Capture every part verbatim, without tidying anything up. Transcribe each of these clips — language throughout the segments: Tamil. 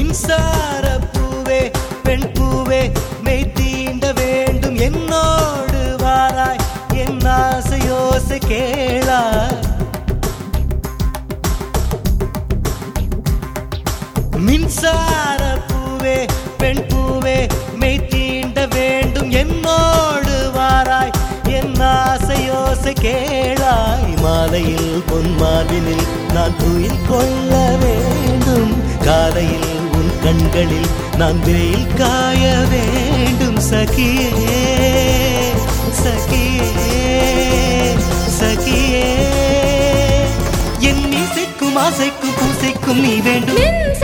மின்சார பூவே பெண் பூவே மெய் தீண்ட வேண்டும் என்னோடு வாராய் என் ஆசையோசை கேளாய் மின்சார பூவே பெண் பூவே மெய் தீண்ட வேண்டும் என்னோடு வாராய் என் ஆசையோசை கேளாய் மாலையில் பொன் மார்பினில் நான் துயில் கொள்ள வேண்டும் காலையில் உன் கண்களில் நான் வெயில் காய வேண்டும் சகியே சகியே சகியே என் இசைக்கும் ஆசைக்கும் பூசைக்கும் நீ வேண்டும்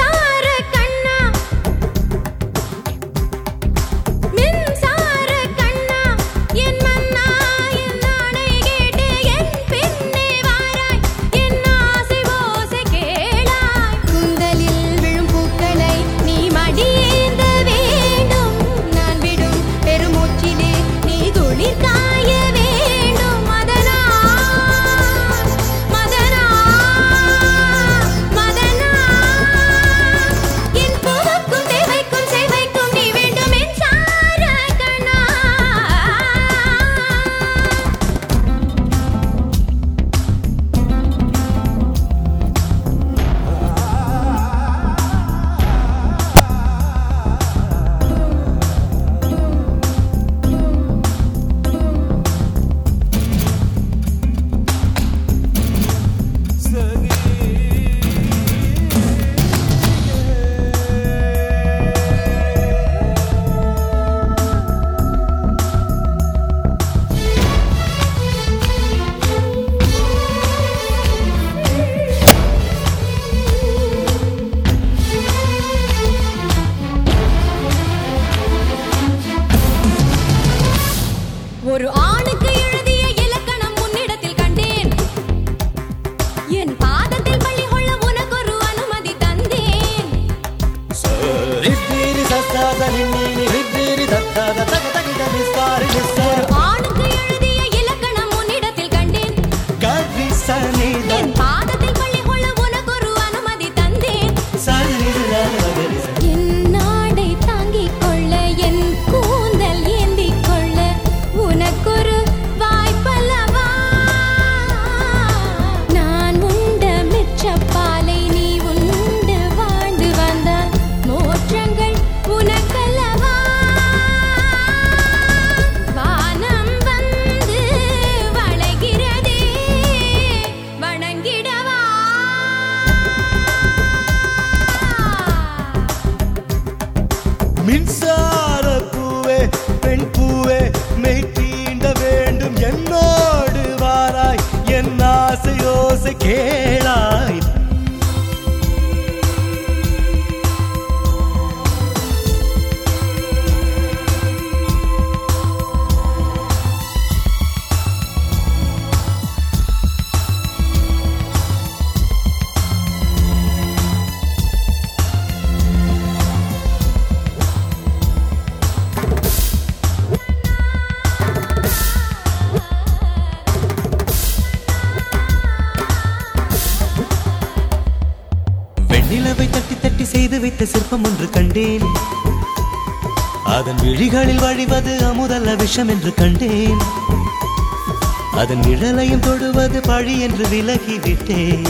ஒரு ஆணுக்கு எழுதிய இலக்கணம் உன்னிடத்தில் கண்டேன் என் பாதத்தில் பள்ளி கொள்ள உனக்கு ஒரு அனுமதி தந்தேன் ஆணுக்கு எழுதிய இலக்கணம் உன்னிடத்தில் கண்டேன் என் பாதத்தில் பள்ளி கொள்ள உனக்கு ஒரு அனுமதி தந்தேன் என் நாடை தாங்கிக் கொள்ள என் கூந்தல் ஏந்திக் கொள்ள உனக்கொரு வாய்ப்பல்லவா நான் உண்ட மிச்சப்பாலை நீ உண்டு வாழ்ந்து வந்தால் மோற்றங்கள் உனக்கல்லவா வானம் வந்து வளைகிறதே வணங்கிடவா மின்சார பூவே பெண் பூவே மெய் தீண்ட வேண்டும் என்னோடு வாராய் என் ஆசையோசை கேளாய் நிலவை தட்டி தட்டி செய்து வைத்த சிற்பம் ஒன்று கண்டேன் அதன் விழிகளில் வழிவது அமுதல்ல விஷம் என்று கண்டேன் அதன் நிழலையும் தொடுவது பழி என்று விலகிவிட்டேன்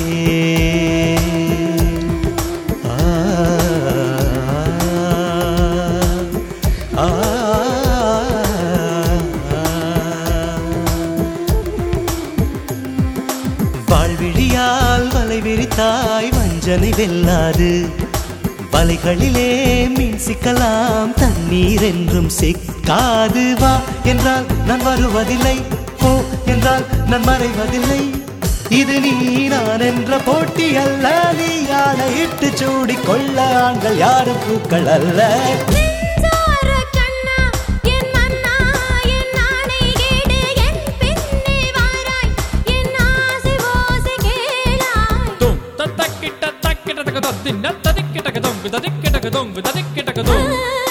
வாழ்விழியால் வலை விரித்தாய் வஞ்சனை வெல்லாது வலைகளிலே மீன் சிக்கலாம் தண்ணீர் என்றும் சிக்காது வா என்றால் நான் வருவதில்லை போ என்றால் நான் மறைவதில்லை இது நீ நான் என்ற போட்டி அல்ல நீ ஆணையிட்டு சூடிக் கொள்ள ஆண்கள் யாரும் பூக்கள் அல்ல Dongu, da dicke, da dongu.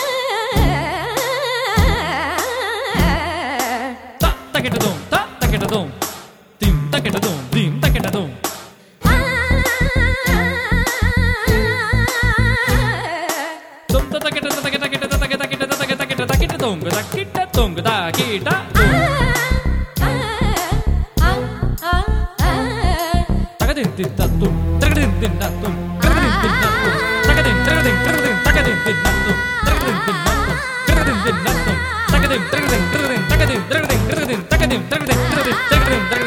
Ta, ta, ta, dong, ta, ta, ta, dong. Dim, ta, ta, dong, dim, ta, ta, dong. கிட்ட தொங்குதா கீட்டா தகதின் தித்தத்தும் தகதின் தின்னத்தும் தகதின் தின்னத்தும் தகதின் தகதின் தகதின் தகதின் தின்னத்தும் தகதின் தின்னத்தும் தகதின் தின்னத்தும் தகதின் தகதின் தகதின் தகதின் தகதின் தகதின் தகதின் தகதின் தகதின்